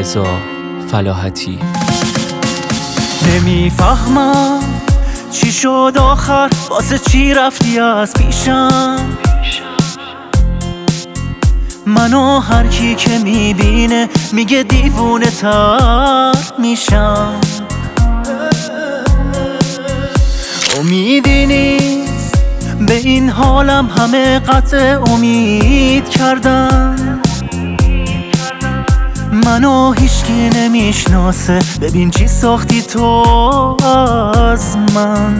رضا فلاحتی. نمیفهمم چی شد آخر، واسه چی رفتی از پیشم؟ منو هر کی که میبینه میگه دیوونه تر میشم. امیدی نیست به این حالم، همه قطع امید کردن. منو هیچکی نمیشناسه، ببین چی ساختی تو از من.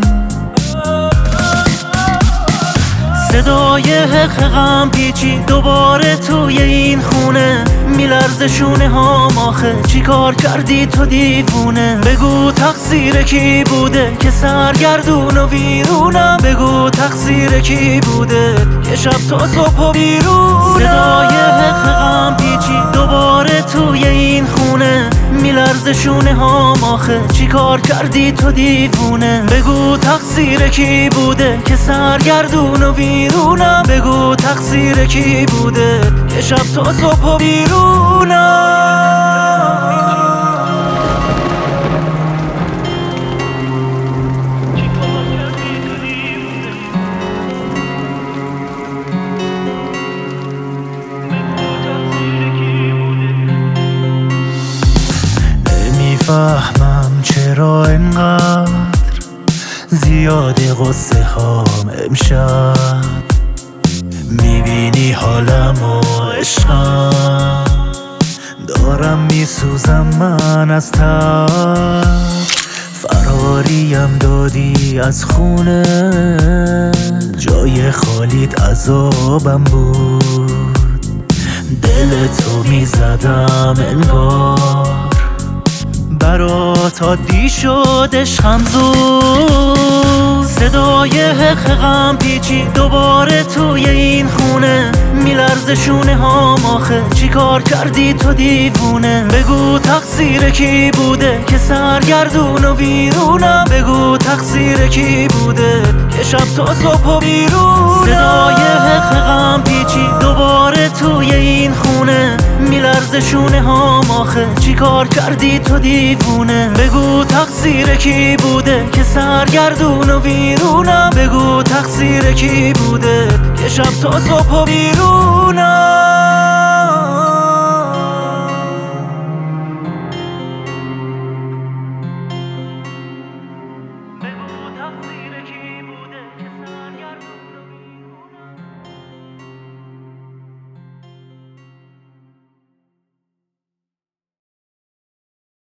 صدای حقم پیچی دوباره توی این خونه، میلرزه شونه هام. آخه چی کار کردی تو دیوونه؟ بگو تقصیر کی بوده که سرگردون و ویرونم؟ بگو تقصیر کی بوده که شب تا صبح و بیرونم؟ صدای حقم پیچی دوباره توی این خونه، میلرزه شونه هام. آخه چی کار کردی تو دیوونه؟ بگو تقصیر کی بوده که سرگردون و ویرونم؟ بگو تقصیر کی بوده که شب تا صبح و بیرونم؟ نمیفهمم چرا انقدر زیاده غصه هام امشب. میبینی حالم و عشقم، دارم میسوزم من از تب. فراریم دادی از خونه، جای خالیت عذابم بود. دل تو میزدم انگار، برات عادی شد عشقم زود. صدای حقم پیچی دوباره توی این خونه، میلرزه شونه هام. آخه چی کار کردی تو دیوونه؟ بگو تقصیر کی بوده که سرگردون و ویرونم؟ بگو تقصیر کی بوده که شب تا صبح و بیرونم؟ صدای حقم پیچی دوباره توی این خونه، میلرزه شونه هام. آخه چی کار کردی تو دیوونه؟ بگو تقصیر کی بوده که سرگردون و ویرونم؟ بگو تقصیر کی بوده که شب تا صبح و بیرونم؟